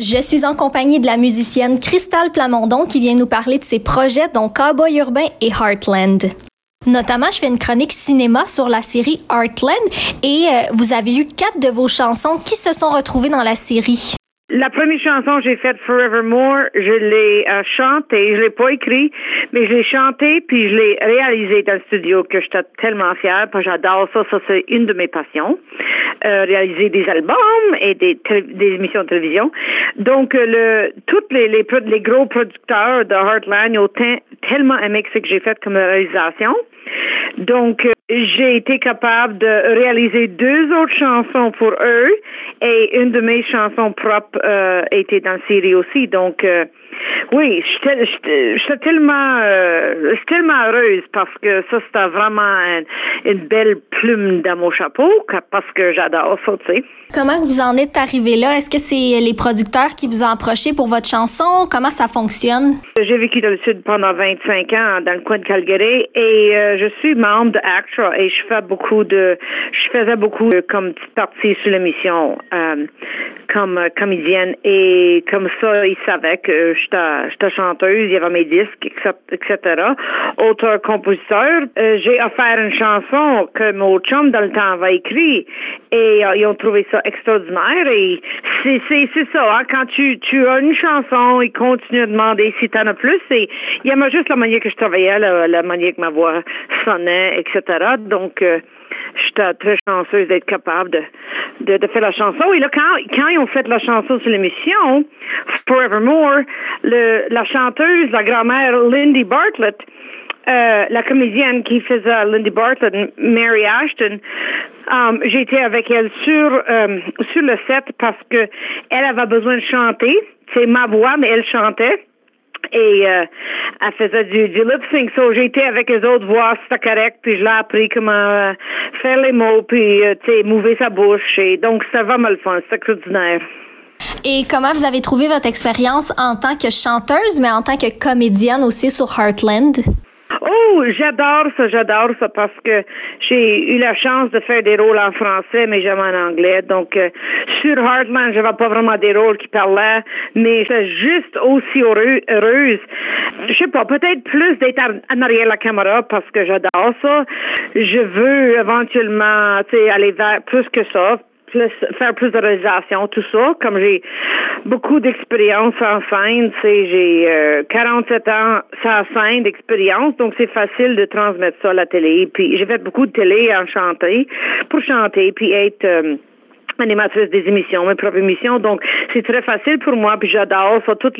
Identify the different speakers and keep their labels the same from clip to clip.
Speaker 1: Je suis en compagnie de la musicienne Cristal Plamondon qui vient nous parler de ses projets dont Cowboy Urbain et Heartland. Notamment, je fais une chronique cinéma sur la série Heartland et vous avez eu 4 de vos chansons qui se sont retrouvées dans la série.
Speaker 2: La première chanson que j'ai faite, Forevermore, je l'ai chantée, je l'ai pas écrit, mais je l'ai chantée puis je l'ai réalisée dans le studio que j'étais tellement fière, parce que j'adore ça, c'est une de mes passions, réaliser des albums et des émissions de télévision. Donc tous les gros producteurs de Heartland ont tellement aimé ce que j'ai fait comme réalisation. Donc, j'ai été capable de réaliser 2 autres chansons pour eux et une de mes chansons propres était dans la série aussi. Donc, oui, j'étais tellement heureuse parce que ça, c'était vraiment une belle plume dans mon chapeau parce que j'adore ça, tu sais.
Speaker 1: Comment vous en êtes arrivé là? Est-ce que c'est les producteurs qui vous ont approché pour votre chanson? Comment ça fonctionne?
Speaker 2: J'ai vécu dans le Sud pendant 25 ans, dans le coin de Calgary, et je suis membre de ACTRA et je faisais beaucoup comme petite partie sur l'émission comme comédienne, et comme ça, ils savaient que j'étais chanteuse, il y avait mes disques, etc. Auteur-compositeur, j'ai offert une chanson que mon chum dans le temps avait écrit et ils ont trouvé ça extraordinaire, et c'est ça, hein, quand tu as une chanson, ils continuent à demander si t'en as plus, et il y avait juste la manière que je travaillais, la manière que ma voix sonnait, etc. Donc, j'étais très chanceuse d'être capable de faire la chanson. Et là, quand ils ont fait la chanson sur l'émission, Forevermore, la chanteuse, la grand-mère Lindy Bartlett, la comédienne qui faisait Lindy Bartlett, Mary Ashton, j'étais avec elle sur le set parce que elle avait besoin de chanter. C'est ma voix, mais elle chantait. Et elle faisait du lip-sync. So, j'ai été avec les autres voir si c'était correct, puis je l'ai appris comment faire les mots, puis, mouver sa bouche. Et donc, c'était vraiment le fun. C'était extraordinaire.
Speaker 1: Et comment vous avez trouvé votre expérience en tant que chanteuse, mais en tant que comédienne aussi sur Heartland?
Speaker 2: Oh, j'adore ça parce que j'ai eu la chance de faire des rôles en français, mais jamais en anglais. Donc, sur Heartland, j'avais pas vraiment des rôles qui parlaient, mais j'étais juste aussi heureuse. Je sais pas, peut-être plus d'être en arrière de la caméra parce que j'adore ça. Je veux éventuellement, aller vers plus que ça. Faire plus de réalisation, tout ça. Comme j'ai beaucoup d'expérience en scène, j'ai 47 ans sans scène d'expérience, donc c'est facile de transmettre ça à la télé. Puis j'ai fait beaucoup de télé pour chanter, puis être animatrice des émissions, mes propres émissions, donc c'est très facile pour moi, puis j'adore ça, tout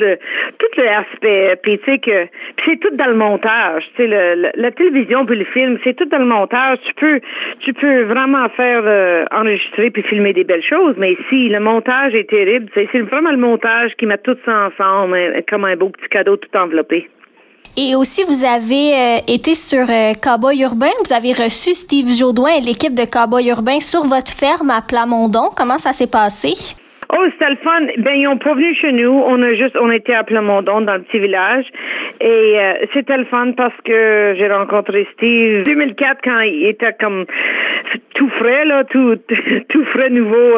Speaker 2: l'aspect, puis tu sais que puis c'est tout dans le montage, tu sais la télévision puis le film, c'est tout dans le montage, tu peux vraiment faire enregistrer puis filmer des belles choses, mais si le montage est terrible, c'est vraiment le montage qui met tout ça ensemble comme un beau petit cadeau tout enveloppé.
Speaker 1: Et aussi, vous avez été sur Cowboy Urbain. Vous avez reçu Steve Jaudoin et l'équipe de Cowboy Urbain sur votre ferme à Plamondon. Comment ça s'est passé?
Speaker 2: Oh, c'était le fun. Ben, ils ont pas venu chez nous. On était à Plamondon, dans le petit village. Et c'était le fun parce que j'ai rencontré Steve en 2004 quand il était comme tout frais, là, tout frais nouveau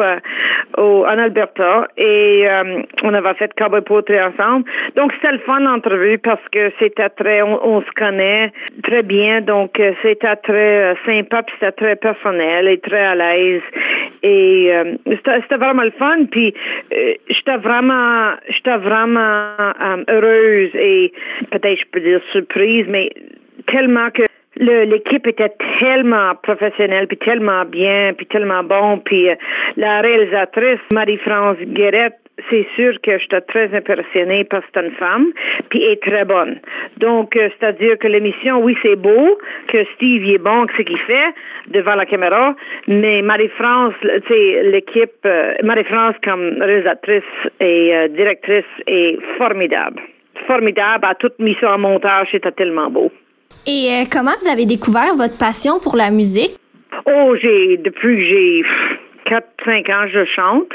Speaker 2: en Alberta. Et on avait fait Cowboy Poetry ensemble. Donc, c'était le fun l'entrevue parce que c'était on se connaît très bien. Donc, c'était très sympa puis c'était très personnel et très à l'aise. Et c'était vraiment le fun. Puis j'étais vraiment heureuse et peut-être je peux dire surprise, mais tellement que l'équipe était tellement professionnelle, puis tellement bien, puis tellement bon, puis la réalisatrice Marie-France Guérette, c'est sûr que j'étais très impressionnée parce que c'est une femme, puis elle est très bonne. Donc, c'est-à-dire que l'émission, oui, c'est beau, que Steve il est bon, que ce qu'il fait devant la caméra, mais Marie-France, tu sais, l'équipe, Marie-France comme réalisatrice et directrice est formidable. Formidable, elle a tout mis ça en montage, c'était tellement beau.
Speaker 1: Et comment vous avez découvert votre passion pour la musique?
Speaker 2: Oh, depuis que j'ai 4-5 ans, je chante.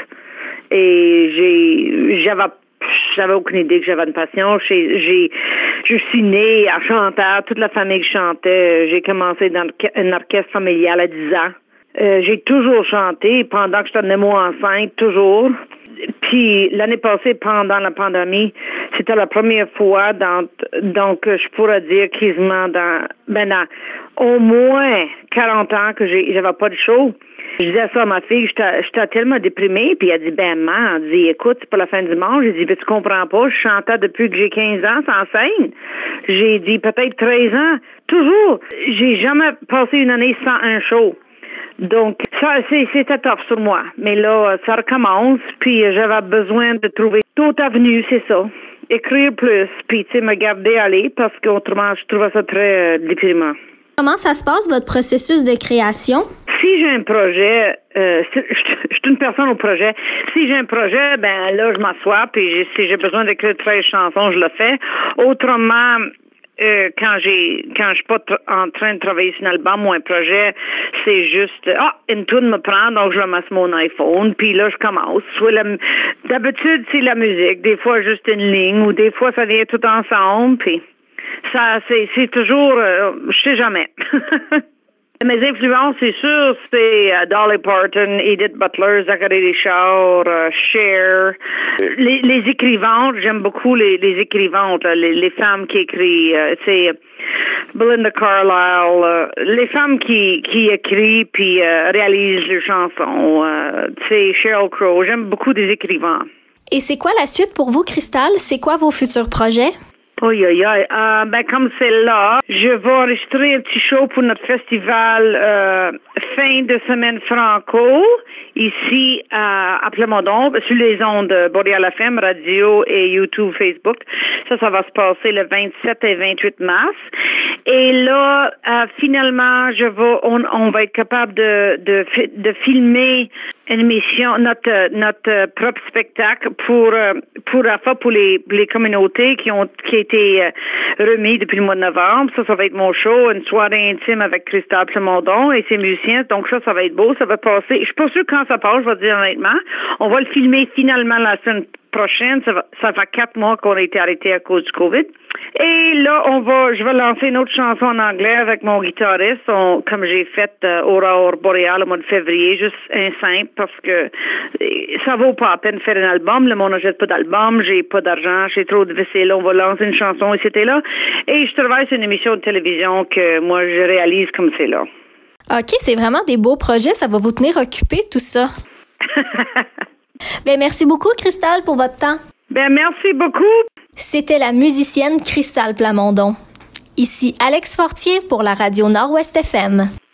Speaker 2: Et j'avais aucune idée que j'avais une passion. Je suis née à chanter, toute la famille chantait. J'ai commencé dans un orchestre familial à 10 ans. J'ai toujours chanté pendant que j'étais enceinte, toujours. Puis l'année passée, pendant la pandémie, c'était la première fois donc je pourrais dire quasiment dans au moins 40 ans que j'avais pas de show. Je disais ça à ma fille, j'étais tellement déprimée, puis elle dit, maman, elle dit, écoute, c'est pas la fin du monde. J'ai dit, tu comprends pas, je chantais depuis que j'ai 15 ans sans scène. J'ai dit, peut-être 13 ans, toujours. J'ai jamais passé une année sans un show. Donc, ça, c'était tough sur moi. Mais là, ça recommence, puis j'avais besoin de trouver d'autres avenues, c'est ça. Écrire plus, puis, tu sais, me garder aller, parce qu'autrement, je trouvais ça très déprimant.
Speaker 1: Comment ça se passe, votre processus de création?
Speaker 2: Si j'ai un projet, je suis une personne au projet. Si j'ai un projet, là, je m'assois, puis si j'ai besoin d'écrire 13 chansons, je le fais. Autrement, quand je suis pas en train de travailler sur un album ou un projet, c'est juste une tune me prend, donc je la mets sur mon iPhone, puis là je commence. D'habitude c'est la musique, des fois juste une ligne, ou des fois ça vient tout ensemble, puis ça c'est toujours je sais jamais. Mes influences, c'est sûr, c'est Dolly Parton, Edith Butler, Zachary Richard, Cher. Les écrivantes, j'aime beaucoup les écrivantes, les femmes qui écrivent. C'est Belinda Carlisle, les femmes qui écrivent puis réalisent les chansons. C'est Sheryl Crow. J'aime beaucoup des écrivains.
Speaker 1: Et c'est quoi la suite pour vous, Crystal? C'est quoi vos futurs projets?
Speaker 2: Comme c'est là, je vais enregistrer un petit show pour notre festival fin de semaine franco, ici à Plamondon, sur les ondes Boréal FM, radio et YouTube, Facebook. Ça va se passer le 27 et 28 mars. Et là, finalement, on va être capable de filmer une émission, notre propre spectacle pour les communautés qui a été remis depuis le mois de novembre. Ça va être mon show, une soirée intime avec Christophe Plamondon et ses musiciens. Donc ça va être beau, ça va passer. Je suis pas sûre quand ça passe, je vais dire honnêtement. On va le filmer finalement la semaine prochaine. Ça fait 4 mois qu'on a été arrêté à cause du COVID. Et là, je vais lancer une autre chanson en anglais avec mon guitariste, comme j'ai fait Aurore Boréale au mois de février, juste un simple, parce que ça vaut pas la peine de faire un album. Le monde n'achète pas d'album, j'ai pas d'argent, j'ai trop de vaisselle. On va lancer une chanson et c'était là. Et je travaille sur une émission de télévision que moi, je réalise comme c'est là.
Speaker 1: OK, c'est vraiment des beaux projets. Ça va vous tenir occupé, tout ça. Merci beaucoup, Crystal, pour votre temps.
Speaker 2: Merci beaucoup.
Speaker 1: C'était la musicienne Crystal Plamondon. Ici Alex Fortier pour la radio Nord-Ouest FM.